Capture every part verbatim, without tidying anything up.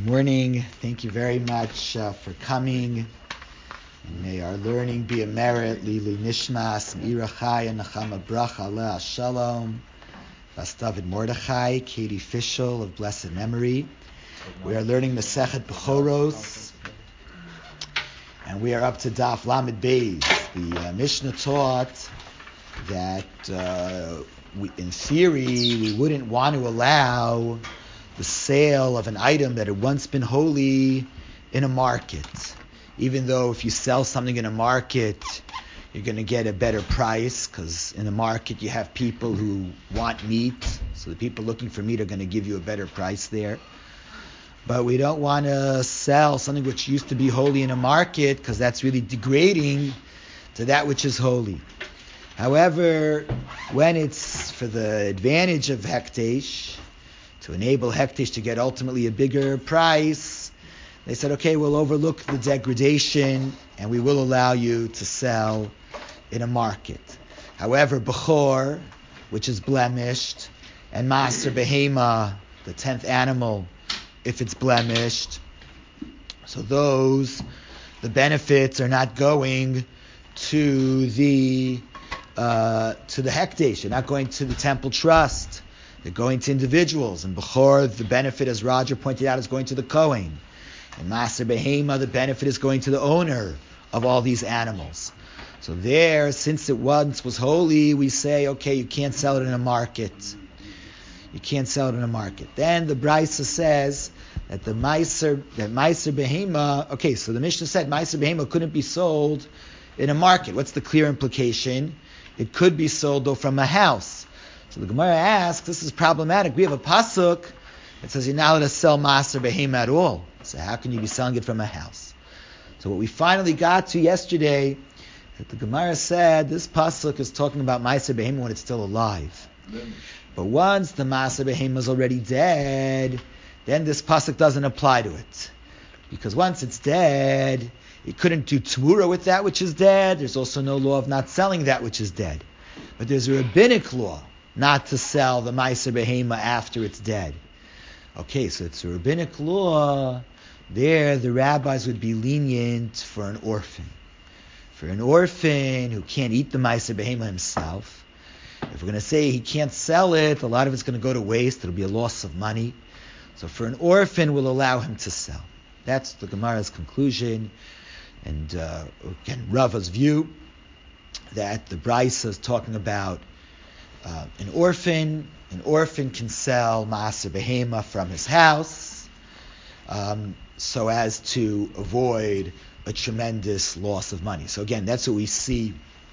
Good morning. Thank you very much uh, for coming. And may our learning be a merit. Lili Nishmas, Ira Chaya, Nachama Bracha, Aleh Shalom, Bas David Mordechai, Katie Fischel of blessed memory. We are learning Masechet Bechoros, and we are up to Daf Lamed Beis. The uh, Mishnah taught that uh, we, in theory, we wouldn't want to allow the sale of an item that had once been holy in a market. Even though if you sell something in a market, you're going to get a better price, because in the market you have people who want meat, so the people looking for meat are going to give you a better price there. But we don't want to sell something which used to be holy in a market, because that's really degrading to that which is holy. However, when it's for the advantage of Hektesh, to enable Hektesh to get ultimately a bigger price, they said, okay, we'll overlook the degradation and we will allow you to sell in a market. However, Bechor, which is blemished, and Maser Behema, the tenth animal, if it's blemished, so those, the benefits are not going to the uh, to the Hekdesh, they're not going to the temple trust. They're going to individuals. And Bechor, the benefit, as Roger pointed out, is going to the Kohen. And Maser Behema, the benefit is going to the owner of all these animals. So there, since it once was holy, we say, okay, you can't sell it in a market. You can't sell it in a market. Then the Brisa says that the Maser, that Maser Behema, okay, so the Mishnah said Maser Behema couldn't be sold in a market. What's the clear implication? It could be sold, though, from a house. So the Gemara asks, this is problematic. We have a pasuk that says you're not allowed to sell Maser Behema at all. So how can you be selling it from a house? So what we finally got to yesterday, that the Gemara said this pasuk is talking about Maser Behema when it's still alive. But once the Maser Behema is already dead, then this pasuk doesn't apply to it. Because once it's dead, it couldn't do Tvura with that which is dead. There's also no law of not selling that which is dead. But there's a rabbinic law not to sell the Maser Behema after it's dead. Okay, so it's a rabbinic law. There, the rabbis would be lenient for an orphan. For an orphan who can't eat the Maser Behema himself, if we're going to say he can't sell it, a lot of it's going to go to waste. It'll be a loss of money. So for an orphan, we'll allow him to sell. That's the Gemara's conclusion. And uh, again, Rava's view that the Brisa is talking about Uh, an orphan, an orphan can sell Maser Behema from his house, um, so as to avoid a tremendous loss of money. So again, that's what we see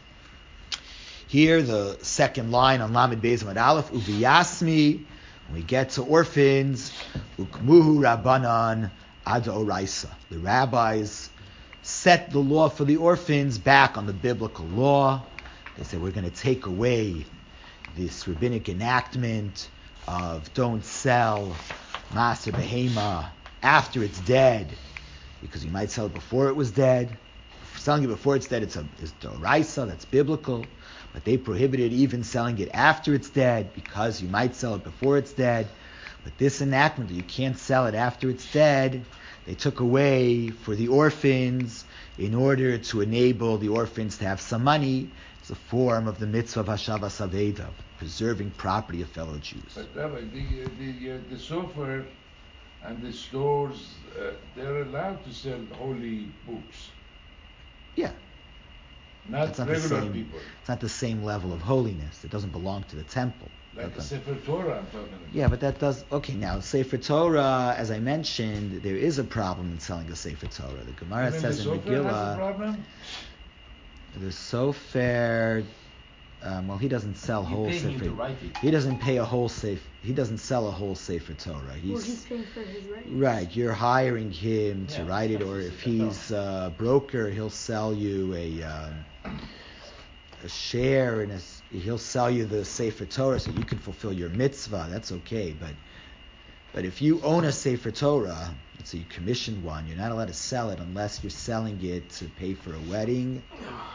here. The second line on Lamed Beis Amud Aleph, Uviyasmi. When we get to orphans, Ukmuhu Rabbanan Ad Oraisa. The rabbis set the law for the orphans back on the biblical law. They said we're going to take away this rabbinic enactment of don't sell Maser Behema after it's dead, because you might sell it before it was dead. Selling it before it's dead, it's a is d'oraisa, that's biblical, but they prohibited even selling it after it's dead, because you might sell it before it's dead. But this enactment that you can't sell it after it's dead, they took away for the orphans in order to enable the orphans to have some money. It's a form of the mitzvah of Hashavas Aveda, preserving property of fellow Jews. But Rabbi, the the uh, the sofer and the stores, uh, they're allowed to sell holy books. Yeah. Not, not regular same, people. It's not the same level of holiness. It doesn't belong to the temple. Like the Sefer Torah I'm talking about. Yeah, but that does... Okay, now, Sefer Torah, as I mentioned, there is a problem in selling a Sefer Torah. The Gemara Even says the in sofer has a Megillah... problem? The Sofer... Um, well, he doesn't sell You whole pay him Sefer. to write it. He doesn't pay a whole Sefer. He doesn't sell a whole Sefer Torah. He's, well, he's paying for his writing. Right, you're hiring him to Yeah, write it, that's or the if Sefer he's a broker, he'll sell you a um, a share, and he'll sell you the Sefer Torah so you can fulfill your mitzvah. That's okay, but but if you own a Sefer Torah, let's say you commissioned one, you're not allowed to sell it unless you're selling it to pay for a wedding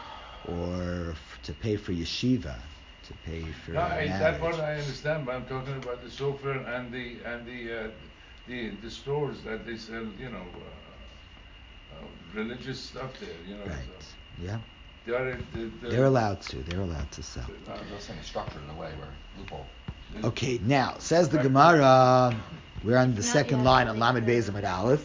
or f- to pay for yeshiva, to pay for No, I, marriage. that part I understand, but I'm talking about the sofer and the and the uh, the the stores that they sell, you know, uh, uh, religious stuff there, you know. Right. So Yeah. they are, they, they, They're allowed to. They're allowed to sell. uh, They're saying structured in a way where loophole. Okay, now, says the Gemara, we're on the second line on Lamed Beis Amud Aleph.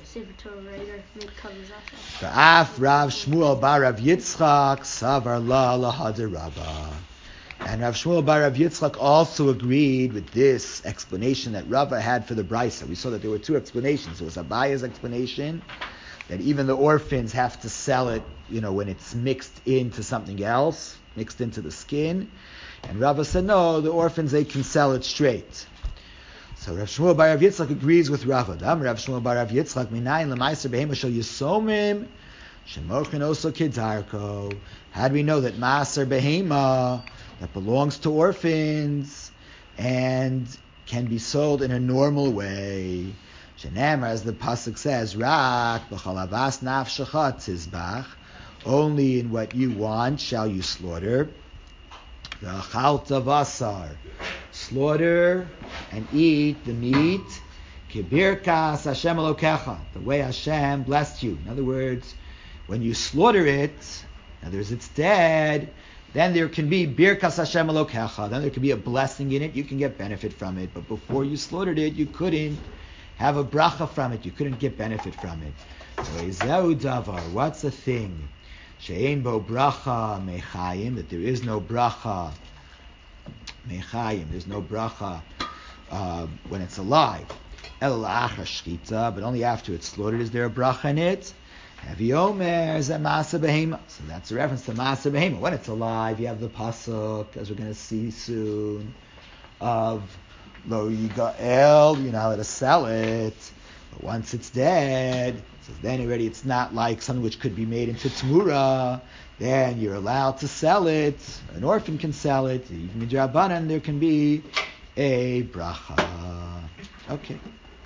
V'af Rav Shmuel bar Rav Yitzchak savar la lahader Rabba. And Rav Shmuel bar Rav Yitzchak also agreed with this explanation that Rava had for the Brisa. We saw that there were two explanations. There was Abaya's explanation that even the orphans have to sell it, you know, when it's mixed into something else, mixed into the skin. And Rava said, no, the orphans, they can sell it straight. So Rav Shmuel bar Rav Yitzchak agrees with Rava. Dam Rav Shmuel bar Rav Yitzchak, minayin l'maiser behema shel yisomim, shemochin oso kedarko. How do we know that maaser behema, that belongs to orphans, and can be sold in a normal way? Shenamar, as the pasuk says, rak b'chalavas nafshecha tizbach, only in what you want shall you slaughter. V'achalta vasar, slaughter and eat the meat. Kibirkas Hashem Elokecha, the way Hashem blessed you. In other words, when you slaughter it, in other words, it's dead, then there can be Birkas Hashem Elokecha, then there can be a blessing in it, you can get benefit from it. But before you slaughtered it, you couldn't have a bracha from it, you couldn't get benefit from it. So Ezeu Davar, what's the thing? She'ein bo bracha mechayim, that there is no bracha mechayim, there's no bracha uh, when it's alive. El la'achar shchita, but only after it's slaughtered is there a bracha in it. Havi omer is a masa behema, so that's a reference to masa behema. When it's alive, you have the pasuk, as we're going to see soon, of lo yigael, you're not allowed to sell it. But once it's dead, so then already it's not like something which could be made into tmura. Then you're allowed to sell it. An orphan can sell it. Even midrabanan, there can be a bracha. Okay.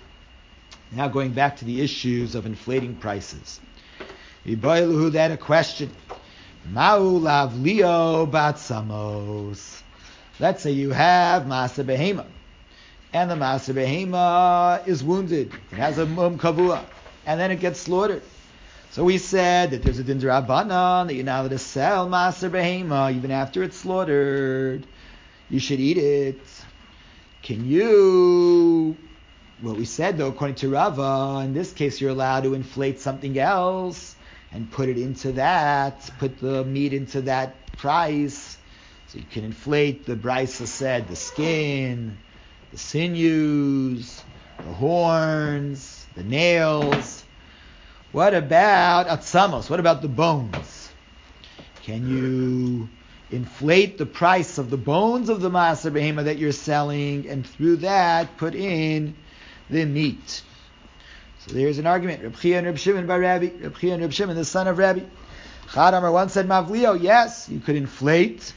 Now going back to the issues of inflating prices. Iboiluhu, then a question. Ma'u lavlio batsamos. Let's say you have Masa Behema, and the Masa Behema is wounded. It has a mum kavua, and then it gets slaughtered. So we said that there's a din d'Rabbanan that you're not allowed to sell Maser Behema even after it's slaughtered. You should eat it. Can you? What we said though, according to Rava, in this case you're allowed to inflate something else and put it into that, put the meat into that price. So you can inflate, the Brisa said, the skin, the sinews, the horns, the nails. What about atzamos? What about the bones? Can you inflate the price of the bones of the Maser Behema that you're selling, and through that put in the meat? So there's an argument. Reb Chia and Reb Shimon bar Rabbi. Reb Chia and Reb Shimon, the son of Rabbi. Chad Amar, one said mavlio. Yes, you could inflate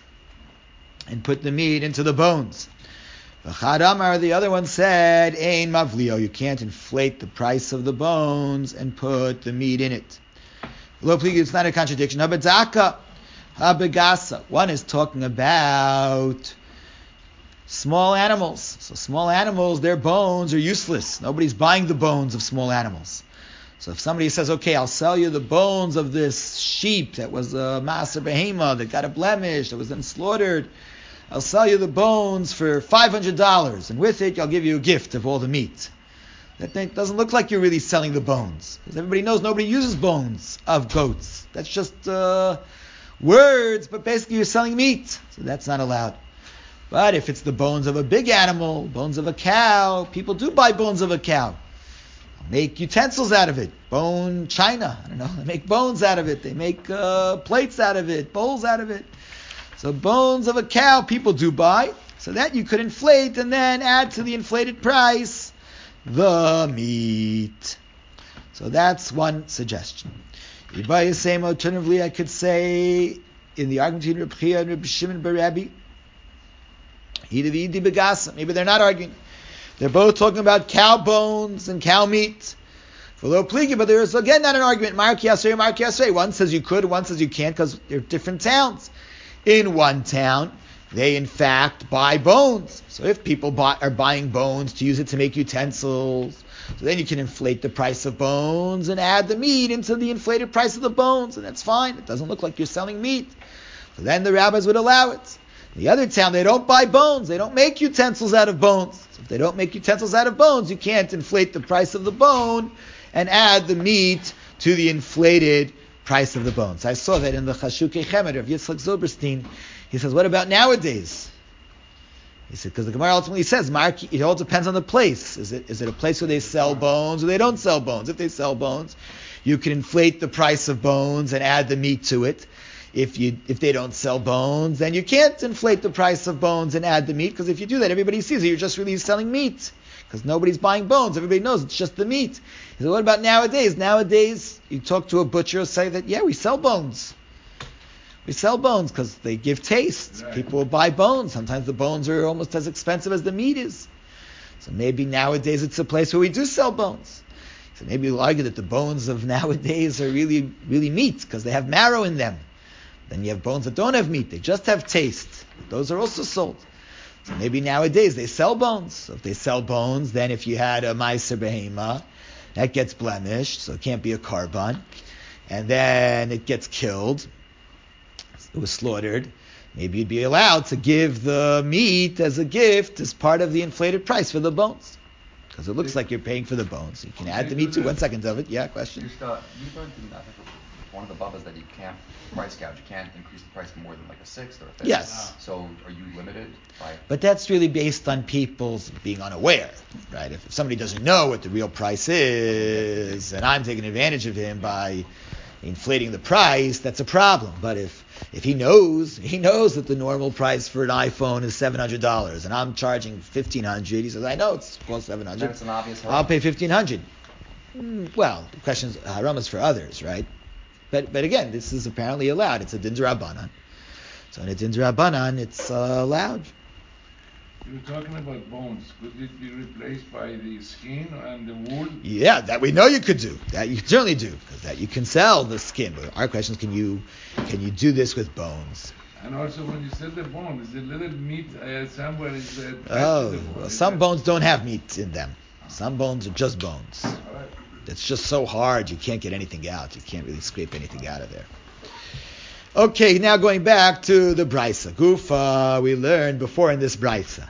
and put the meat into the bones. Chad Amar, the other one said, Ein mavlio. You can't inflate the price of the bones and put the meat in it. It's not a contradiction. Habadzaka, habagasa. One is talking about small animals. So small animals, their bones are useless. Nobody's buying the bones of small animals. So if somebody says, okay, I'll sell you the bones of this sheep that was a Maser Behema that got a blemish, that was then slaughtered, I'll sell you the bones for five hundred dollars, and with it, I'll give you a gift of all the meat. That doesn't look like you're really selling the bones, because everybody knows nobody uses bones of goats. That's just uh, words, but basically you're selling meat, so that's not allowed. But if it's the bones of a big animal, bones of a cow, people do buy bones of a cow. They'll make utensils out of it, bone china, I don't know, they make bones out of it, they make uh, plates out of it, bowls out of it. So bones of a cow people do buy, so that you could inflate and then add to the inflated price the meat. So that's one suggestion. Alternatively, I could say in the argument between Reb Chia and Reb Shimon bar Rabbi, maybe they're not arguing. They're both talking about cow bones and cow meat. For low pligi, but there is again not an argument. Mark Yasrei, Mark Yasrei. One says you could, one says you can't, because they're different towns. In one town, they in fact buy bones. So if people buy, are buying bones to use it to make utensils, So then you can inflate the price of bones and add the meat into the inflated price of the bones, and that's fine. It doesn't look like you're selling meat. So then the rabbis would allow it. In the other town, they don't buy bones. They don't make utensils out of bones. So if they don't make utensils out of bones, you can't inflate the price of the bone and add the meat to the inflated price of the bones. I saw that in the Chashukei Chemed of Yitzchak Zilberstein. He says, what about nowadays? He said, because the Gemara ultimately says, Mark, it all depends on the place. Is it is it a place where they sell bones or they don't sell bones? If they sell bones, you can inflate the price of bones and add the meat to it. If you if they don't sell bones, then you can't inflate the price of bones and add the meat, because if you do that, everybody sees it. You're just really selling meat, because nobody's buying bones. Everybody knows it's just the meat. He said, what about nowadays? Nowadays, you talk to a butcher, say that, yeah, we sell bones. We sell bones because they give taste. Right. People will buy bones. Sometimes the bones are almost as expensive as the meat is. So maybe nowadays it's a place where we do sell bones. So maybe you'll argue that the bones of nowadays are really, really meat because they have marrow in them. Then you have bones that don't have meat. They just have taste. Those are also sold. So maybe nowadays they sell bones. So if they sell bones, then if you had a Meiser Behema, that gets blemished, so it can't be a korban. And then it gets killed. It was slaughtered. Maybe you'd be allowed to give the meat as a gift as part of the inflated price for the bones. Because it looks like you're paying for the bones. You can add the meat too. One second of it. Yeah, question? Just, uh, you learned in, I think, one of the bubbas that you can't price gouge. You can't increase the price more than like a sixth or a fifth. Yes. So are you limited by... But that's really based on people's being unaware, right? If, if somebody doesn't know what the real price is, and I'm taking advantage of him by inflating the price, that's a problem. But if if he knows, he knows that the normal price for an iPhone is seven hundred dollars, and I'm charging fifteen hundred dollars, he says, I know it's cost seven hundred dollars. That's an obvious haram. I'll pay fifteen hundred dollars. Mm, well, the question is, haram is for others, right? But but again, this is apparently allowed. It's a din d'Rabbanan. So in a din d'Rabbanan, it's uh, allowed. You were talking about bones. Could it be replaced by the skin and the wool? Yeah, that we know you could do. That you can certainly do, because that you can sell the skin. But our question is, can you can you do this with bones? And also, when you sell the bone, is the little meat uh, somewhere is uh, Oh, bone, well, is some that... bones don't have meat in them. Some bones are just bones. All right. It's just so hard, you can't get anything out. You can't really scrape anything out of there. Okay, now going back to the Brisa. Gufa, we learned before in this Brisa.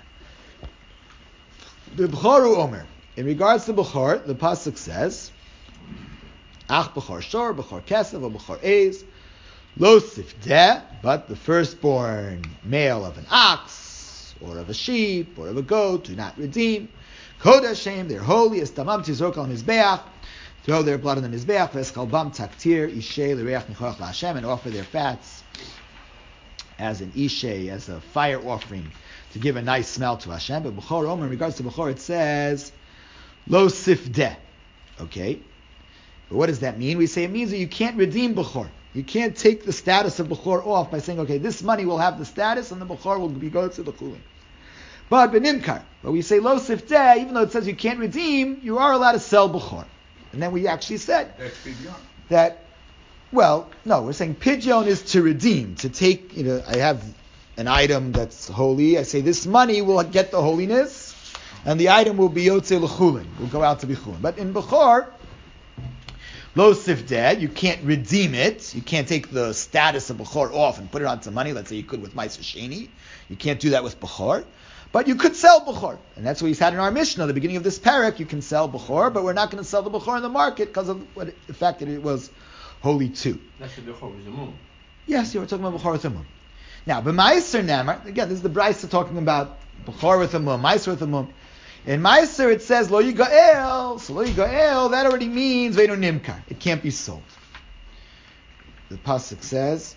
The B'choru Omer. In regards to B'chor, the Pasuk says, Ach B'chor Shor, B'chor Kesef, or B'chor Eis, Lo Sifdeh, but the firstborn male of an ox, or of a sheep, or of a goat, do not redeem. Kodashem, they're holy, Estamam Tizrok al Mizbeach, throw their blood on the Mizbeach, Veskalbam Taktir, Ishay, L'Reach Nichoach LaHashem, and offer their fats as an Ishay, as a fire offering, to give a nice smell to Hashem. But B'chor Omer, in regards to B'chor, it says, Lo Sifdeh. Okay? But what does that mean? We say it means that you can't redeem B'chor. You can't take the status of B'chor off by saying, okay, this money will have the status, and the B'chor will be go to the Chulin. But B'nimkar, but we say Lo Sifdeh, even though it says you can't redeem, you are allowed to sell B'chor. And then we actually said That's pidyon. that, well, no, we're saying pidyon is to redeem, to take, you know, I have an item that's holy, I say this money will get the holiness, and the item will be Yotzei L'chulin, will go out to be Chulin. But in B'chor, Lo Sifdeh, you can't redeem it, you can't take the status of B'chor off and put it onto money, let's say you could with Ma'aser Sheni, you can't do that with B'chor. But you could sell B'chor. And that's what we had in our Mishnah, the beginning of this parak. You can sell B'chor, but we're not going to sell the B'chor in the market because of what it, the fact that it was holy too. That's the B'chor with the moon. Yes, you were talking about B'chor with the moon. Now, b'Maiser Namar, again, this is the Brisa talking about B'chor with the moon, Maiser with the moon. In Maiser it says, Lo Yigael, so Lo Yigael, that already means Ve'no Nimkar. It can't be sold. The Pasuk says,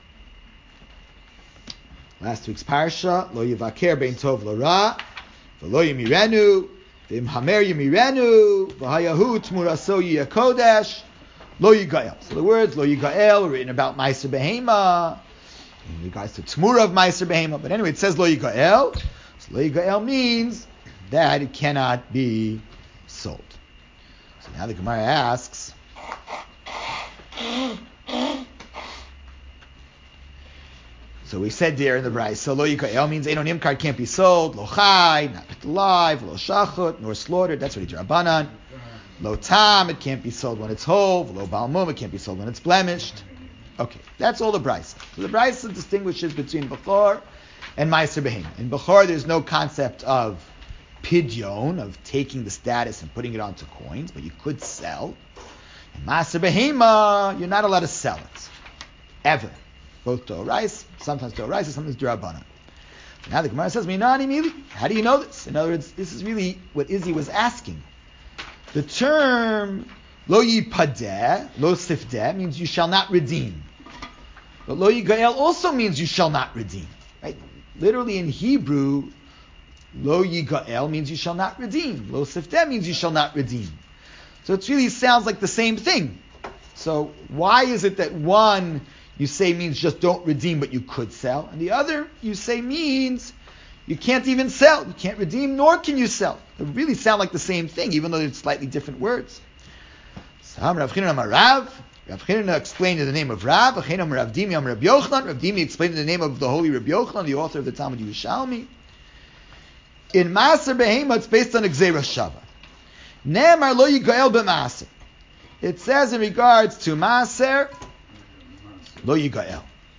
last week's parsha, Lo Yivaker Bein Tov L'Ra, V'lo Yimirenu, V'im Hamer Yimirenu, V'hayahu Tmuraso Yiyakodesh, Lo Yigael. So the words Lo Yigael are written about Ma'aser Behema, in regards to Tmura of Ma'aser Behema. But anyway, it says Lo Yigael. So Lo Yigael means that it cannot be sold. So now the Gemara asks, So we said there in the Bryce, so lo yikael means Eino Nimkar can't be sold, lo chai, not alive, lo shachut, nor slaughtered, that's what it's Rabbanan. Lo tam, it can't be sold when it's whole, lo balmum, it can't be sold when it's blemished. Okay, that's all the Bryce. So the Bryce distinguishes between Bechor and Meiser Behema. In Bechor, there's no concept of pidyon, of taking the status and putting it onto coins, but you could sell. In Meiser Behema, you're not allowed to sell it. Ever. Both D'oraisa, sometimes D'oraisa, sometimes D'Rabbanan. Now the Gemara says, Minani Mili. How do you know this? In other words, this is really what Izzy was asking. The term lo yipadeh, lo sifdeh, means you shall not redeem. But lo yigael also means you shall not redeem. Right? Literally in Hebrew, lo yigael means you shall not redeem. Lo sifdeh means you shall not redeem. So it really sounds like the same thing. So why is it that one you say means just don't redeem, but you could sell, and the other you say means you can't even sell, you can't redeem, nor can you sell? They really sound like the same thing, even though they're slightly different words. So Rav Chinna Rav, Rav Chinna explained in the name of Rav, Rav Dimi Rav Yochanan, Rav Dimi explained in the name of the holy Rav Yochanan, the author of the Talmud Yerushalmi. In Maaser Behema, it's based on Gzeira Shava. Ne'emar lo yigael b'Maaser. It says in regards to Maaser, Lo yigael.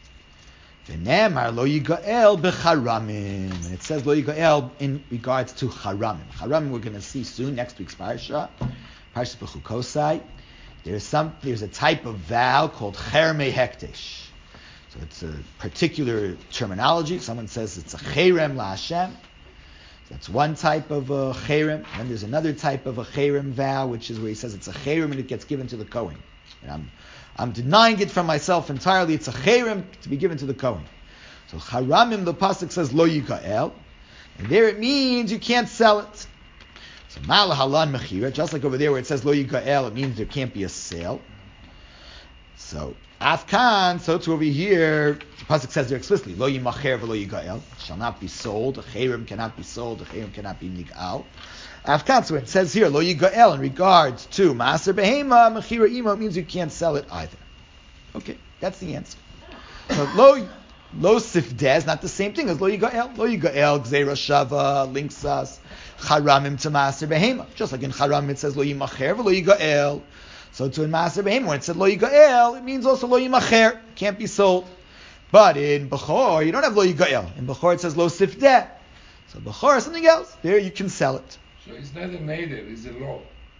V'nemar lo yigael b'charamim. And it says lo yigael in regards to charamim. Charamim we're going to see soon, next week's parsha. Parsha B'chukosai. There's some, there's a type of vow called chermei hekdesh. So it's a particular terminology. Someone says it's a cherem la Hashem. So that's one type of a cherem. Then there's another type of a cherem vow, which is where he says it's a cherem and it gets given to the Kohen. And I'm I'm denying it from myself entirely. It's a cherem to be given to the Kohen. So charamim, the pasuk says lo yikael, and there it means you can't sell it. So mal halan mechira, just like over there where it says lo yikael, it means there can't be a sale. So afkan, so to over here, the pasuk says there explicitly lo yimacher v'lo yikael, shall not be sold. A cherem cannot be sold. A cherem cannot be nigal. Afkan, so it says here, lo yigael, in regards to Maaser Behema, Mechira Imo, it means you can't sell it either. Okay, that's the answer. So lo, lo sifdeh is not the same thing as lo yigael. Lo yigael, Gzeira Shava, links us, Charamim to Maaser Behema. Just like in Charamim it says lo yimacher, lo yigael. So too in Maaser Behema, when it said lo yigael, it means also lo yimacher, can't be sold. But in Bechor, you don't have lo yigael. In Bechor it says lo sifdeh. So Bechor is something else. There you can sell it. So it's not a neder, it's a law.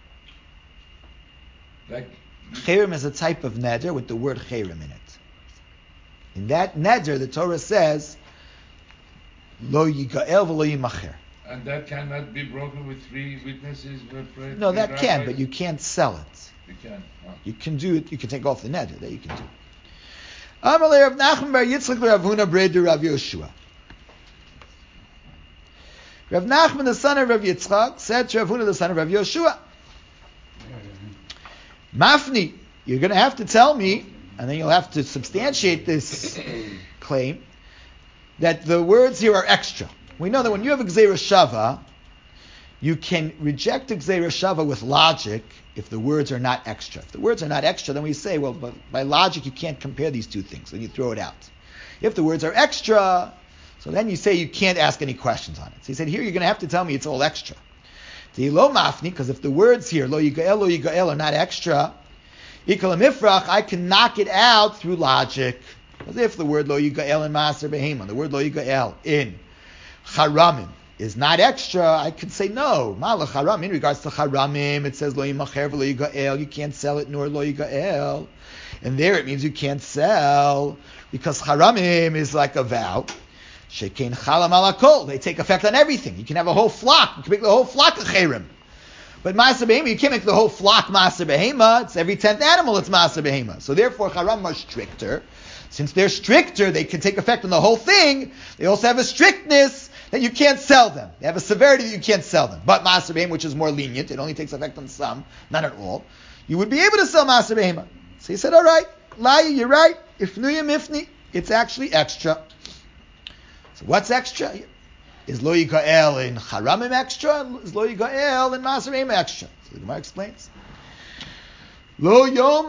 Like Cherem is a type of neder with the word cherem in it. In that neder, the Torah says, lo yigael v'lo yimacher. And that cannot be broken with three witnesses? With No, that can, but you can't sell it. You can. Oh. You can do it, you can take off the neder, that you can do. Amalei Rav Nachman bar Yitzchak Rav Huna Breder Rav Yoshua. Rav Nachman, the son of Rav Yitzchak, said to Rav Huna, the son of Rav Yoshua, Mafni, you're going to have to tell me, and then you'll have to substantiate this claim, that the words here are extra. We know that when you have a Gzeira Shava, you can reject a Gzeira Shava with logic if the words are not extra. If the words are not extra, then we say, well, but by logic you can't compare these two things, and you throw it out. If the words are extra, so then you say you can't ask any questions on it. So he said, here you're going to have to tell me it's all extra. The lo mafni, because if the words here, lo yigael, lo yigael, are not extra, ikal mifrach, I can knock it out through logic. As if the word lo yigael in Maaser Behema, the word lo yigael in charamim is not extra, I could say no. Malach haram, in regards to charamim, it says lo yimacher v'lo yigael, you can't sell it nor lo yigael. And there it means you can't sell, because charamim is like a vow. Shekein chalam alakol. They take effect on everything. You can have a whole flock. You can make the whole flock a cherem. But Maaser Behema, you can't make the whole flock Maaser Behema. It's every tenth animal, it's Maaser Behema. So therefore, charam are stricter. Since they're stricter, they can take effect on the whole thing. They also have a strictness that you can't sell them. They have a severity that you can't sell them. But Maaser Behema, which is more lenient, it only takes effect on some, not at all. You would be able to sell Maaser Behema. So he said, all right, Laya, you're right. Ifnuyim ifni, it's actually extra. So what's extra? Is lo yigael in charamim extra? Is lo yigael in Maaser Behema extra? So the Gemara explains. Lo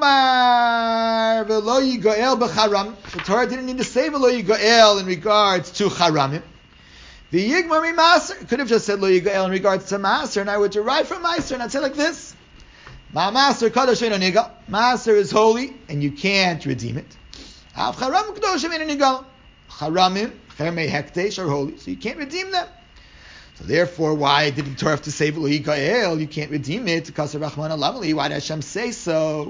yomar v'lo yigoel b'charam. The Torah didn't need to say v'lo yigoel in regards to charamim. The yigmar mimaser could have just said lo yigoel in regards to maser, and I would derive from maser, and I'd say like this: Ma maser kadosh v'eino nigal. Maser is holy, and you can't redeem it. Av charam kadosh v'eino nigal. Charamim chermei hekdesh are holy, so you can't redeem them. So therefore, why did the Torah have to say v'lo yigael? You can't redeem it. Because of Rahman Alamali, why did Hashem say so?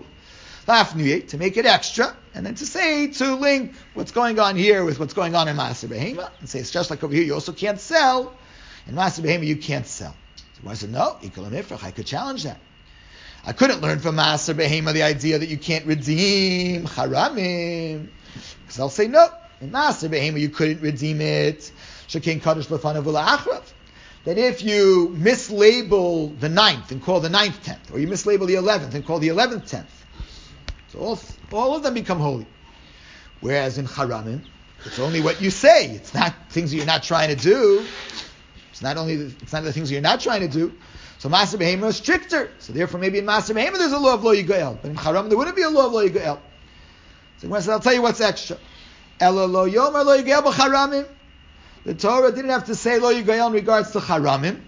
To make it extra, and then to say to link what's going on here with what's going on in Maaser Behema, and say it's just like over here. You also can't sell. In Maaser Behema, you can't sell. So I said, no, I could challenge that. I couldn't learn from Maaser Behema the idea that you can't redeem Haramim, because I'll say no. In Maaser Behema, you couldn't redeem it. Shekein Kadosh Lefanav V'La'achrav. That if you mislabel the ninth and call the ninth tenth, or you mislabel the eleventh and call the eleventh tenth, so all, all of them become holy. Whereas in Haramim, it's only what you say. It's not things that you're not trying to do. It's not only the, it's not the things that you're not trying to do. So Maaser Behema is stricter. So therefore, maybe in Maaser Behema there's a law of Lo Yigael, but in Haramim there wouldn't be a law of Lo Yigael. So I'll tell you what's extra. Ela Lo Yomer Lo Yigael b'Haramim. The Torah didn't have to say Lo Yigael in regards to Haramim.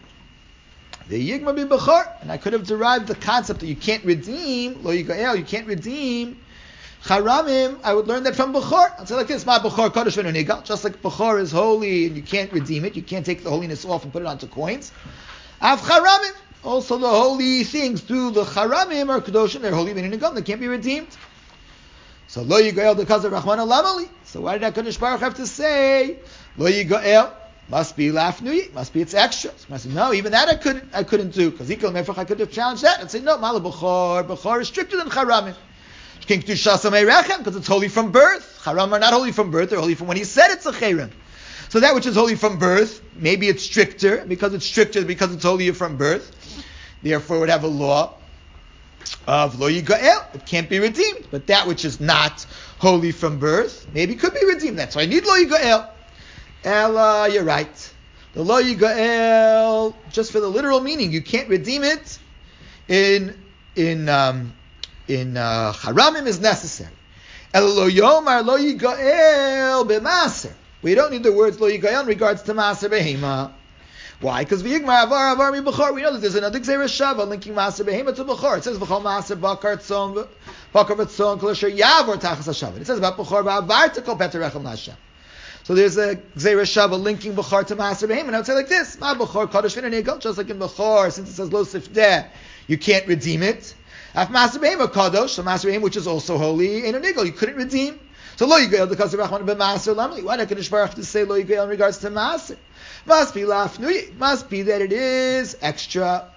The Yigmar bi Bechor, and I could have derived the concept that you can't redeem Lo Yigael, you can't redeem Haramim. I would learn that from Bechor. I'd say like this: Ma Bechor Kodesh v'eino nigal. Just like Bechor is holy and you can't redeem it, you can't take the holiness off and put it onto coins. Av Haramim, also the holy things through the Haramim are Kedoshim. They're holy v'eino nigal. They can't be redeemed. So Lo Yigael because of Rahman Alamali. So why did HaKadosh Baruch have to say Lo Yigael? Must be lafnui. Must be its extra. So I said, no, even that I couldn't. I couldn't do because Ikal Mefach I could have challenged that and say no. Mala Bechor. Bechor is stricter than Haramim. Because it's holy from birth. Haram are not holy from birth. They're holy from when he said it's a cherem. So that which is holy from birth, maybe it's stricter because it's stricter because it's holy from birth. Therefore, it would have a law of Lo Yigael. It can't be redeemed. But that which is not holy from birth, maybe could be redeemed. That's why I need Lo Yigael. Ella, you're right. The Lo Yigael, just for the literal meaning, you can't redeem it. In in um, in uh, Haramim is necessary. Ella Lo Yomar Lo Yigael b'Maser. We don't need the words Lo Yigael in regards to Maaser Behema. Why? Because v'yigmar avar avar mi b'chor. We know that there's another Gzeira Shava linking Maaser Behema to B'chor. It says v'chol Maaser bakar tzon bakar v'tzon kol asher yavor tachas hashavet. It says about B'chor v'avar to kol peter rechem l'Hashem. So there's a Gzeira Shava linking B'chor to Maaser Behema. And I would say like this: Ma B'chor kadosh v'eino nigal. Just like in B'chor, since it says lo sifdeh, you can't redeem it. Af Maaser Behema kadosh, so Maaser Behema, which is also holy, in a nigal, you couldn't redeem. So lo yigael because of Rachman ben Maaser lamli. Why did HaKadosh Baruch to say lo yigael in regards to Maaser? Must be lafnui. Must be that it is extra.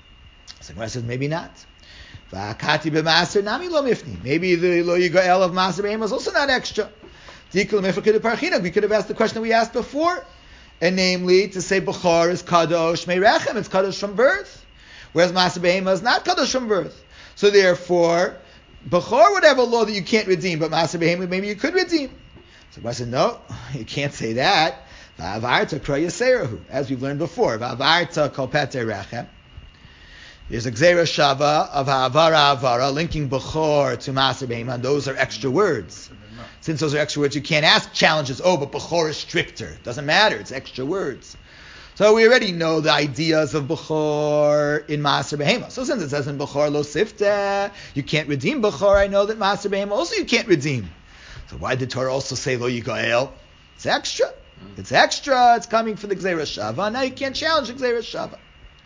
So I says maybe not. V'akati b'Maaser nami lo mifni. Maybe the lo yigael of Maaser Behema is also not extra. We could have asked the question that we asked before, and namely to say B'chor is kadosh me'rechem. It's kadosh from birth, whereas Maaser Behema is not kadosh from birth. So therefore, B'chor would have a law that you can't redeem, but Maaser Behema maybe you could redeem. So I said, no, you can't say that. V'avarta kra yaserahu, as we've learned before. V'avarta kol peter rechem. There's a Gzeira Shava of ha'avara avara linking B'chor to Maaser Behema, and those are extra words. Since those are extra words, you can't ask challenges. Oh, but B'chor is stricter. Doesn't matter. It's extra words. So we already know the ideas of B'chor in Maaser Behema. So since it says in B'chor lo sifteh, you can't redeem B'chor, I know that Maaser Behema also you can't redeem. So why did Torah also say lo yigael? It's extra. It's extra. It's coming for the Gzeira Shava. Now you can't challenge the Gzeira Shava.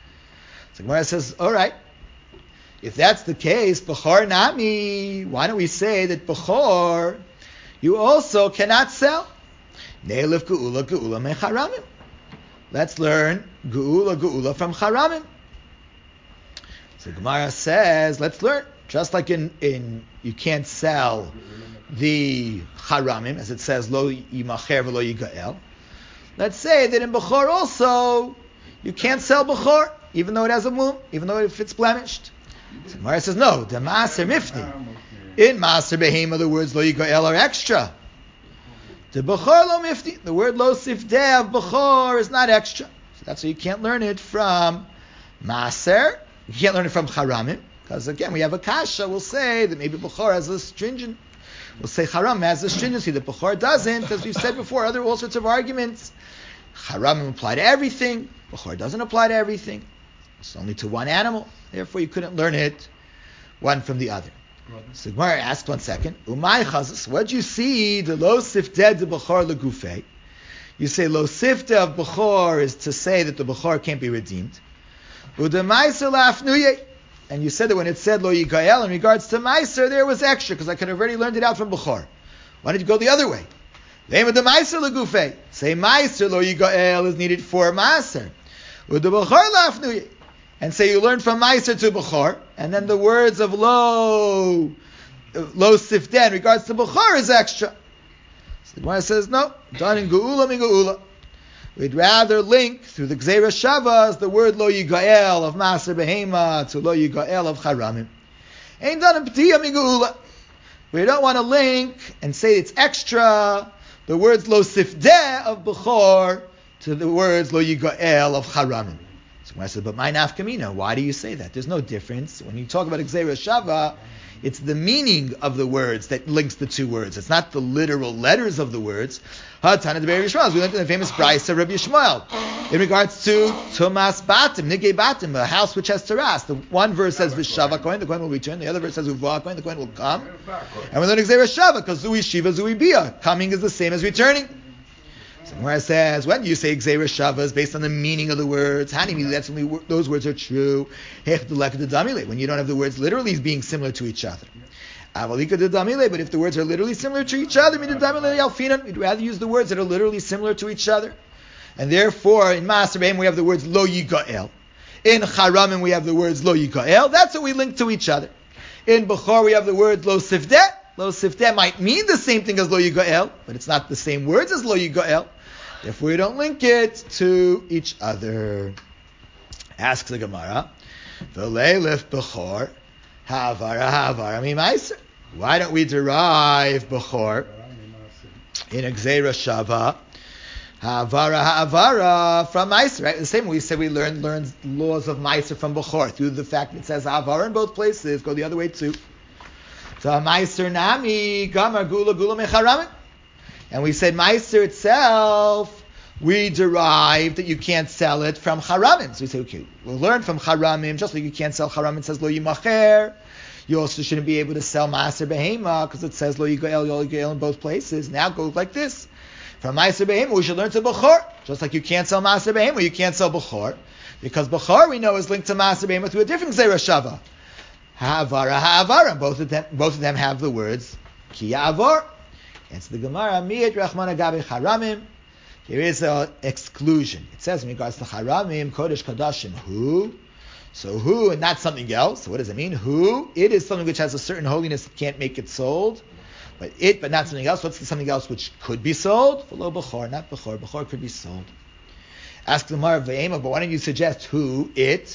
So Gemara says, all right, if that's the case, B'chor nami, why don't we say that B'chor you also cannot sell? Ne'elif geula geula mecharamim. Let's learn geula geula from Haramim. So Gemara says, let's learn. Just like in, in you can't sell the Haramim, as it says, lo yimacher v'lo yigael. Let's say that in B'chor also, you can't sell B'chor, even though it has a mum, even though if it's blemished. So Gemara says, no, the Maaser mifni. In Maaser Behema, the words lo yigael are extra. The B'chor lo mifti, the word lo sifdeh of B'chor is not extra. So that's why you can't learn it from Maaser. You can't learn it from Haramim, Because again, we have a kasha. We'll say that maybe Bechor has a stringent. We'll say Haram has a stringency that Bechor doesn't, as we've said before. Other all sorts of arguments. Haram apply to everything. Bechor doesn't apply to everything. It's only to one animal. Therefore, you couldn't learn it one from the other. So Gemara asked one second. Umay chazas. What do you see? The lo sifted the Bechor legufei. You say lo sifte of Bechor is to say that the Bechor can't be redeemed. Udemaiser lafnuye. And you said that when it said lo yigael in regards to Meiser, there was extra because I could have already learned it out from Bechor. Why did you go the other way? Lema de Meiser legufei. Say Meiser lo yigael is needed for Maser. Ude Bechor lafnuye. And say you learn from Meiser to Bechor, and then the words of lo lo sifte in regards to Bechor is extra. The Gemara says, no, done in Geula mi Geula. We'd rather link through the Gzeira Shavas the word Lo Yigael of Maser Behema to Lo Yigael of Charamim. Ain't done in P'tiyah mi Geula. We don't want to link and say it's extra the words Lo Sifdeh of Bechor to the words Lo Yigael of Charamim. So Gemara says, but my nafkamina, why do you say that? There's no difference. When you talk about Gzeira Shava, it's the meaning of the words that links the two words. It's not the literal letters of the words. Hatana de Be'er Yishmael. We learned in the famous Brisa of Rabbi Yishmael. In regards to Tumas Batim, Nigei Batim, a house which has terrace. The one verse says V'shava Kohen, the Kohen will return. The other verse says Uvah Kohen, the Kohen will come. And we learn Gzeira Shava because Zui Shiva, Zui Bia. Coming is the same as returning. So where it says, when you say Gzeira Shava is based on the meaning of the words, how do you mean that's only those words are true? When you don't have the words literally being similar to each other. But if the words are literally similar to each other, we'd rather use the words that are literally similar to each other. And therefore, in Maser Behema we have the words Lo Yigael. In Charamim we have the words Lo Yigael. That's what we link to each other. In Bechor we have the words Lo Sifdeh. Lo Sifdeh might mean the same thing as Lo Yigael, but it's not the same words as Lo Yigael. Therefore, we don't link it to each other. Asks the Gemara, V'leilif Bechor, Havara Havara Mimaiser. Why don't we derive Bechor in a Gzeira Shava, Havara Havara from Meiser? Right? The same way we said we learn learn laws of Meiser from Bechor through the fact that it says Havara in both places. Go the other way too. So Meiser Nami Gamar Gula Gula Mecharamim. And we said Meiser itself, we derived that you can't sell it from Charamim. So we say, okay, we'll learn from Charamim, just like you can't sell Charamim, it says Lo Yimacher. You also shouldn't be able to sell Maser Behema, because it says Lo Yigael, Lo Yigael in both places. Now go like this. From Maser Behema, we should learn to Bechor. Just like you can't sell Maser Behema, you can't sell Bechor. Because Bechor, we know, is linked to Maser Behema through a different Gzeira Shava. Ha'avara, ha'avara. Both of them, both of them have the words Ki Ya'avor. Answer the Gemara, Miyat Rachman Agabe Charamim. Here is an exclusion. It says in regards to Charamim, Kodesh Kadashim, who? So who and not something else. So what does it mean? Who? It is something which has a certain holiness that can't make it sold. But it, but not something else. What's the something else which could be sold? V'lo Bechor, not Bechor. Bechor could be sold. Ask the Gemara, Ve'ema, but why don't you suggest who? It?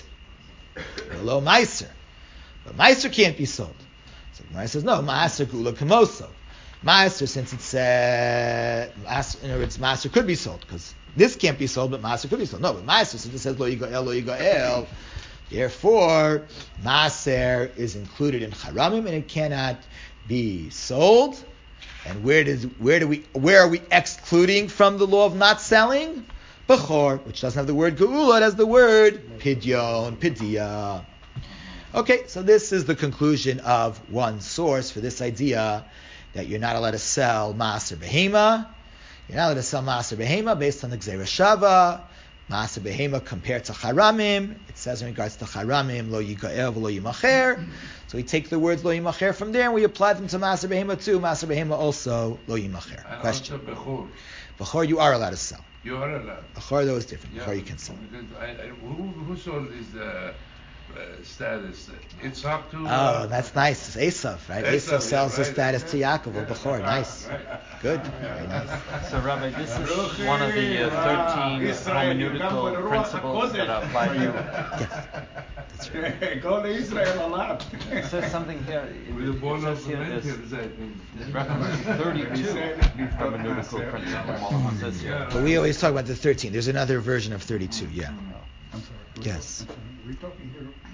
V'lo Meiser. But Meiser can't be sold. So the Gemara says, no, Meiser Gula Kamoso. Maaser, since it's uh, in other words, Maaser could be sold because this can't be sold, but Maaser could be sold. No, but Maaser, since it says Lo Yigael, Lo Yigael, therefore Maaser is included in Charamim and it cannot be sold. And where does where do we where are we excluding from the law of not selling? Bechor, which doesn't have the word Geula, it has the word Pidyon, Pidiyah. Okay, so this is the conclusion of one source for this idea that you're not allowed to sell Maser Behema. You're not allowed to sell Maser Behema based on the Gzeira Shava. Maser Behema compared to Charamim. It says in regards to Charamim, Lo Yigael, Lo Yimacher. So we take the words Lo Yimacher from there and we apply them to Maser Behema too. Maser Behema also Lo Yimacher. And question. also Bechor. Bechor you are allowed to sell. You are allowed. Bechor though is different. Yeah. Bechor you can sell. I, I, who, who sold is the uh, status? Itzhak to? Oh, that's nice. It's Esav, right? Esav, Esav yeah, sells the right. status to Yaakov or Bechor. Nice. Good. Very nice. So, Rabbi, this is one of the uh, thirteen hermeneutical principles that apply to you. Yes. That's right. Go to Israel a lot. It says something here. It, With the it ball says of here the this, mentors, I think. this recommends thirty-two hermeneutical principles. It says here. But we always talk about the thirteen. There's another version of thirty-two, yeah. I'm sorry. Yes. We're talking here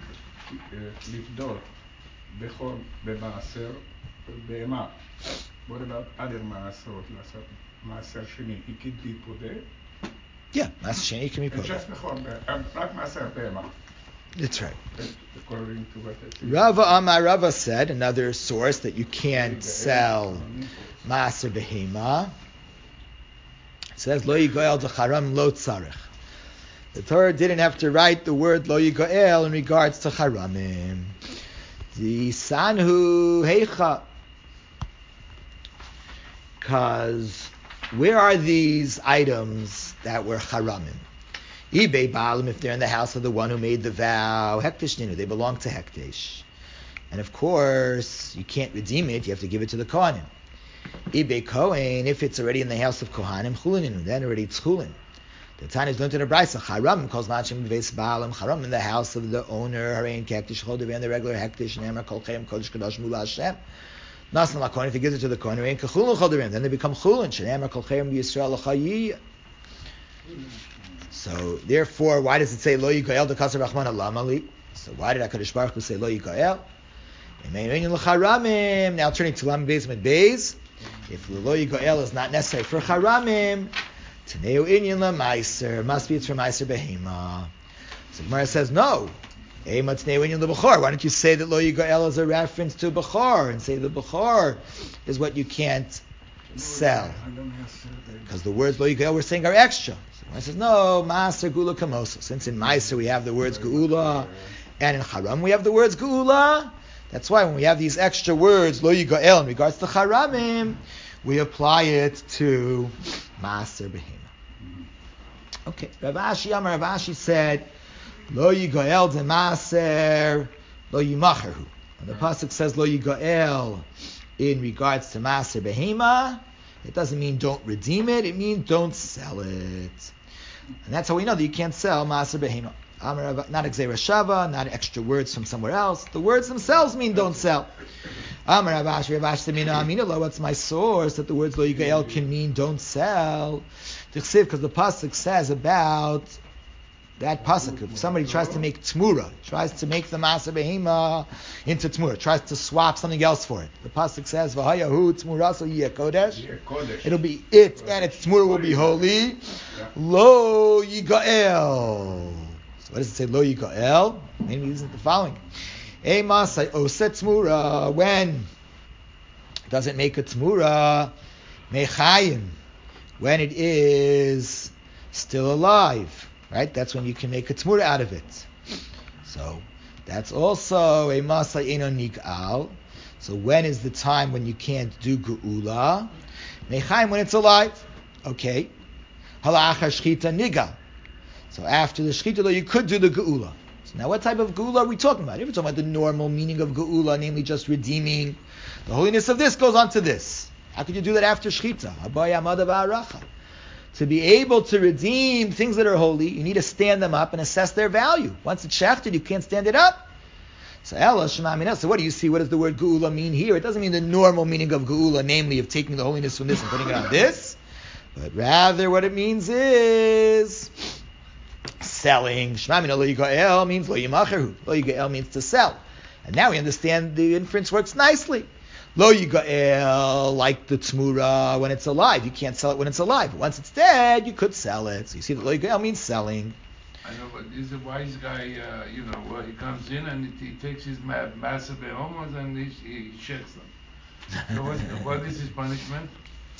לפדות בכור במעשר בהמה. What about other מעשרות? לעשות מעשר שני? He could be פודה? Yeah, מעשר שני can be It's put. just בכור, רק מעשר בהמה. That's right. According to what it is. Rava Amar Rava said, another source, that you can't sell Maaser Behema. It says, Lo Yigoel Decharam Lo Tzarech. The Torah didn't have to write the word Lo Yigoel in regards to Charamim. The Sanhu Heicha. Because where are these items that were Charamim? eBay Baalim, if they're in the house of the one who made the vow, Hektish Ninu, they belong to Hektish. And of course, you can't redeem it, you have to give it to the Kohanim. eBay Kohen, if it's already in the house of Kohanim, Chulin, then already it's Chulin. The Tanya is learned in the Brisa, Charam calls Machim Beis Baalim, Charam in the house of the owner, Harein Hektish, Chodev, and the regular Hektish, Nemer Kol Chem, Kodesh Kadosh Mula Hashem. Nasan LaKohen, if he gives it to the Kohen, Harein Kechulin Chodev, then they become Chulin, Shenemer Kol Chem Yisrael L'Chayiyah. So therefore, why does it say Lo Yikael Dekasar Rachman Alamali? So why did HaKadosh Baruch Hu say Lo Yikael? Now turning to Lam Beis Med Beis, if Lo Yikael is not necessary for Charamim, Taneu Inyan La Meiser, must be it's for Meiser Behema. So Gemara says no. Ema Taneu Inyan La Bechor. Why don't you say that Lo Yikael is a reference to Bechor and say the Bechor is what you can't sell? Because the words Lo Yikael we're saying are extra. I says, no, Maaser Gula Kamosa. Since in Maaser we have the words Geula, and in Charam we have the words Geula, that's why when we have these extra words, Lo Yigael, in regards to Charamim, we apply it to Maaser Behema. Okay, Rav Ashi Amar Rav Ashi said, Lo Yigael de Maaser, Lo Yimacherhu. And the pasuk says Lo Yigael in regards to Maaser Behema. It doesn't mean don't redeem it, it means don't sell it. And that's how we know that you can't sell Maaser Behema. Not Gzeira Shava, not extra words from somewhere else. The words themselves mean don't sell. Amar Rav Ashi, Rav Ashi Mina Amina Lo, what's my source that the words Lo Yigael can mean don't sell? Because the pasuk says about that pasuk, if somebody tries to make tmura, tries to make the Maaser Behema into tmura, tries to swap something else for it. The pasuk says, "V'hayahu tmura so yeh kodesh." It'll be it, and its tmura will be holy. Lo Yigael. So what does it say? Lo Yigael. Maybe this is the following. Emasai oset tmura. When does it make a tmura? Mechayim. When it is still alive. Right? That's when you can make a tmura out of it. So that's also a masa eno nik'al. So when is the time when you can't do geula? Mechaim, when it's alive. Okay. Halachar shchita niga. So after the shchita, though, you could do the geula. So now what type of geula are we talking about? If we're talking about the normal meaning of geula, namely just redeeming, the holiness of this goes on to this. How could you do that after shchita? Abaya amada va'aracha. To be able to redeem things that are holy, you need to stand them up and assess their value. Once it's shechted, you can't stand it up. So Ella Shema Mina. So what do you see? What does the word geula mean here? It doesn't mean the normal meaning of geula, namely of taking the holiness from this and putting it on this. But rather what it means is selling. Shema Mina Lo Yigael means Lo Yimacherhu. Lo Yigael means to sell. And now we understand the inference works nicely. Lo Yigael, like the tmura, when it's alive. You can't sell it when it's alive. But once it's dead, you could sell it. So you see that Lo Yigael means selling. I know, but he's a wise guy, uh, you know, well, he comes in and he, he takes his ma- massive behomos and he, he sheds them. So what, what is his punishment?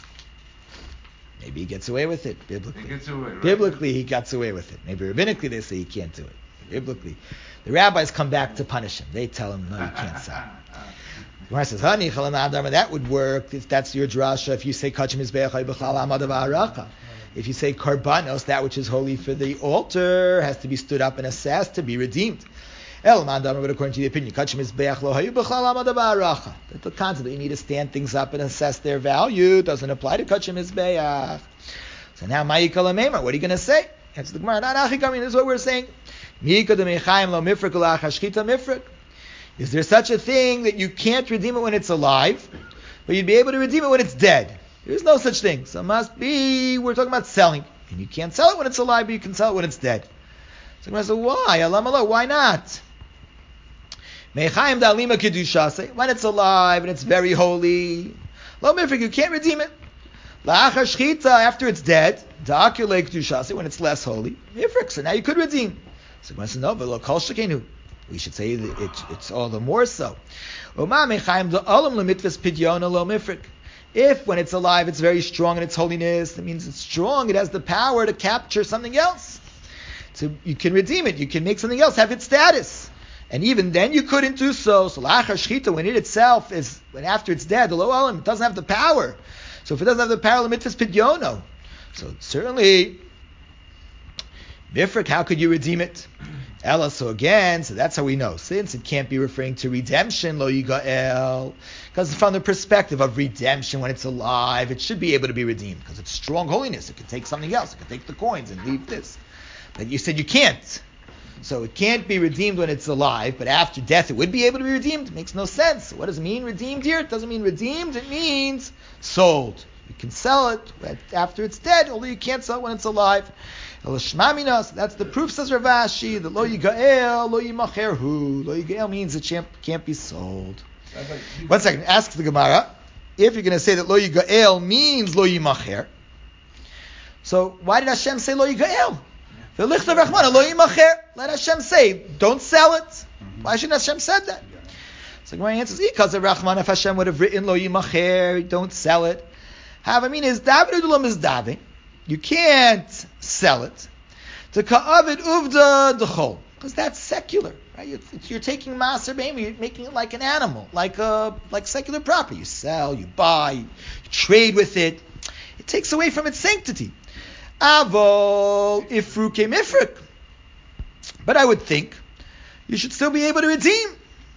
Maybe he gets away with it, biblically. He gets away, right? Biblically, he gets away with it. Maybe rabbinically, they say he can't do it. Biblically. The rabbis come back to punish him. They tell him, no, you can't sell. Gemara says, "Hani that would work if that's your drasha. If you say kachim mizbeach b'chal amad v'aracha, if you say karbanos, that which is holy for the altar has to be stood up and assessed to be redeemed. El mandam, but according to the opinion, kachim mizbeach lo hayu b'chal amad v'aracha. That the concept that you need to stand things up and assess their value doesn't apply to kachim mizbeach. So now ma'ikal ameimar, what are you going to say? Answer the Gemara. Not achikami. This is what we're saying. Mi'ikad mechaim lo mifrik l'achashchita mifrik. Is there such a thing that you can't redeem it when it's alive, but you'd be able to redeem it when it's dead? There's no such thing. So it must be, we're talking about selling. And you can't sell it when it's alive, but you can sell it when it's dead. So I said, why? Alam Allah, why not? Mechaim da'alima kedushase, when it's alive and it's very holy, lo mifrik, you can't redeem it. La'achar shchita, after it's dead, da'akule kedushase, when it's less holy, mifrik, so now you could redeem. So Gemara says, no, but lo kol shekenu. We should say that it, it's all the more so. Uma mechaim da'olam lemitves pidyona lo mifrik. If when it's alive it's very strong in its holiness, that means it's strong, it has the power to capture something else. So you can redeem it, you can make something else have its status. And even then you couldn't do so. So la'achar shchita, when it itself is, when after it's dead, the lo olam, it doesn't have the power. So if it doesn't have the power, the mitzvah's pidyono. So certainly, mifrik, how could you redeem it? Ella, so again, so that's how we know. Since it can't be referring to redemption, lo yigael, because from the perspective of redemption, when it's alive, it should be able to be redeemed, because it's strong holiness. It can take something else. It can take the coins and leave this. But you said you can't. So it can't be redeemed when it's alive, but after death it would be able to be redeemed. It makes no sense. So what does it mean, redeemed here? It doesn't mean redeemed. It means sold. You can sell it after it's dead, although you can't sell it when it's alive. So that's the proof, says Rav Ashi, that lo yigael, lo yimacherhu. Lo yigael means it can't, can't be sold. One second, ask the Gemara, if you're going to say that lo yigael means lo yimacher, so why did Hashem say lo yigael? Let Hashem say, don't sell it. Why shouldn't Hashem said that? So Gemara answers, because of Rahman, if Hashem would have written lo yimacher, don't sell it. Have I mean is davin udulam is davin. You can't sell it to ka'avid uvda dechol, because that's secular, right? You're, you're taking maaser behemoth, you're making it like an animal, like a like secular property. You sell, you buy, you trade with it. It takes away from its sanctity. Avol ifru kemifrik, but I would think you should still be able to redeem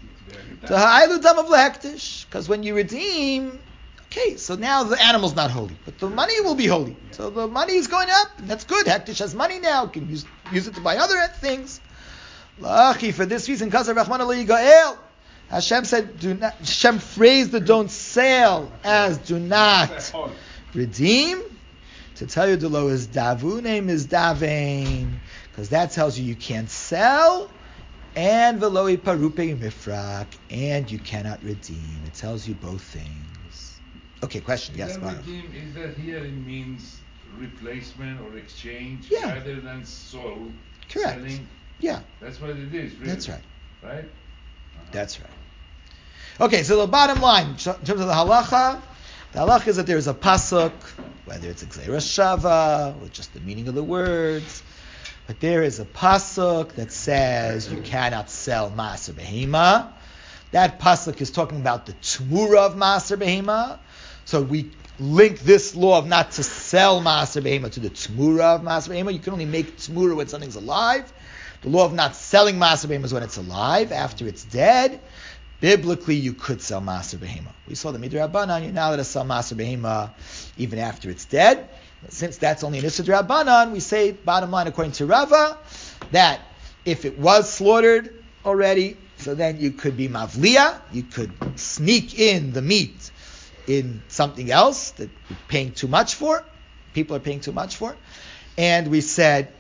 to ha'ailu dam of lehektish, because when you redeem. Okay, so now the animal's not holy, but the money will be holy. So the money is going up, and that's good. Hektish has money now, can use use it to buy other things. Lachi, for this reason, Kasar Rachman lo yigael. Hashem said, do not. Hashem phrased the don't sell as do not redeem. To tell you the lo is davu, name is davein, because that tells you you can't sell, and veloi parupe mifrak, and you cannot redeem. It tells you both things. Okay, question. Yes, redeem, is that here it means replacement or exchange yeah. rather than sold? Correct. Selling? Yeah. That's what it is, really. That's right. Right? Uh-huh. That's right. Okay, so the bottom line, in terms of the halacha, the halacha is that there is a pasuk, whether it's a gzeira shava, or just the meaning of the words, but there is a pasuk that says you cannot sell maaser behema. That pasuk is talking about the tmura of maaser behema. So we link this law of not to sell maaser behema to the tmura of maaser behema. You can only make tmura when something's alive. The law of not selling maaser behema is when it's alive. After it's dead, biblically you could sell maaser behema. We saw the midrabanan. You're not allowed to sell maaser behema even after it's dead. But since that's only an issur d'Rabbanan, we say, bottom line, according to Rava, that if it was slaughtered already, so then you could be mavliya. You could sneak in the meat in something else that you're paying too much for. People are paying too much for. And we said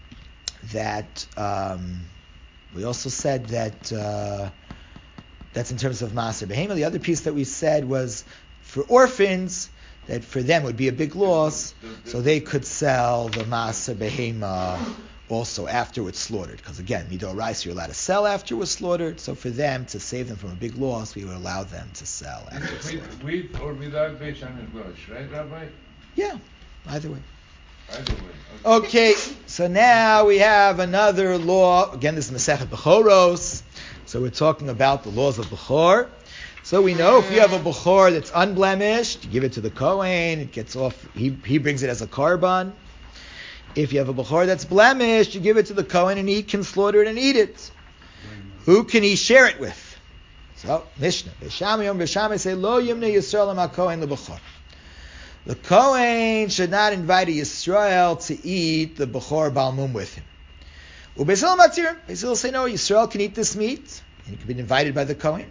that, um, we also said that, uh, that's in terms of maaser behema. The other piece that we said was for orphans, that for them would be a big loss, so they could sell the maaser behema also after it's slaughtered. Because again, midor rice you're allowed to sell after it was slaughtered, so for them, to save them from a big loss, we would allow them to sell after it's slaughtered. With or without Beit Shammai Gosh, right, Rabbi? Yeah, either way. Either way. Okay. Okay, so now we have another law. Again, this is Masechet Bechoros. So we're talking about the laws of Bechor. So we know if you have a Bechor that's unblemished, you give it to the Kohen, it gets off, he, he brings it as a korban. If you have a Bechor that's blemished, you give it to the Kohen and he can slaughter it and eat it. Who can he share it with? So, Mishnah. B'Shamai Yom B'Shamai say, Lo Yimne Yisrael HaKohen LeBechor. The Kohen should not invite a Yisrael to eat the Bechor Balmum with him. U'Beis Matir, Beis Hillel say, no, Yisrael can eat this meat, and he can be invited by the Kohen.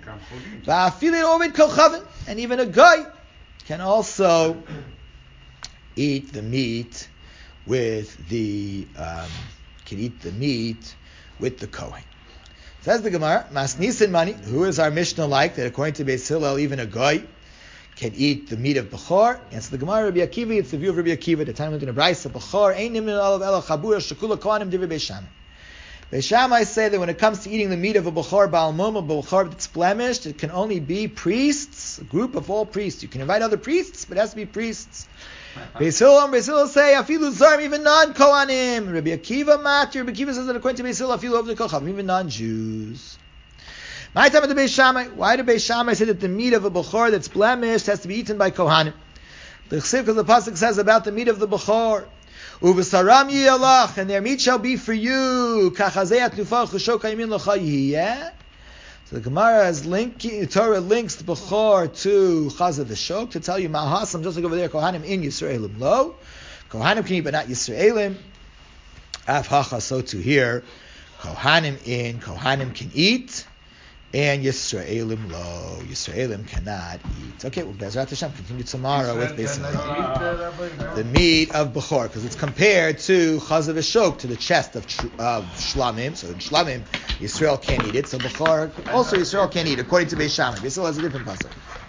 And even a guy can also eat the meat with the um, can eat the meat with the Kohen. Says the Gemara, Masnisin money. Who is our Mishnah like that according to Beis Hillel, even a goy can eat the meat of Bechor? Answer the Gemara, Rabbi Akiva, it's the view of Rabbi Akiva. The time we went in a brayso, Bechor ain't nimin olav ela chabura shekula kohanim divrei Beis Shammai. Beis Shammai say that when it comes to eating the meat of a Bechor Baal Mum, a Bechor that's blemished, it can only be priests, a group of all priests. You can invite other priests, but it has to be priests. Beis Hillel and Beis Hillel say afilu zarim, even non-Kohanim. Rabbi Akiva matir. Rabbi Akiva says that according to Beis Hillel, afilu of the Kohanim, even non-Jews. My time at the Beis Shammai. Why did Beis Shammai say that the meat of a Bechor that's blemished has to be eaten by Kohanim? The Chsiv, because the pasuk says about the meat of the Bechor, uvesaram yiyalach, and their meat shall be for you. Kachazei atnufa chusho kayimin l'cha yiyeh. So the Gemara is linking, Torah links the Bechor to Chazav v'Shok to tell you Mahasam, just like over there, Kohanim in Yisraelim lo. Kohanim can eat, but not Yisraelim. Av Hacha, so to here, Kohanim in, Kohanim can eat, and Yisraelim lo. Yisraelim cannot eat. Okay, well, Bezrat Hashem, continue tomorrow with Beis Hillel. The meat of Bechor, because it's compared to Chazav v'Shok, to the chest of of Shlamim. So in Shlamim, Yisrael can't eat it. So Bechor, also Yisrael can't eat, according to Beis Shammai. Beis Hillel has a different pasuk.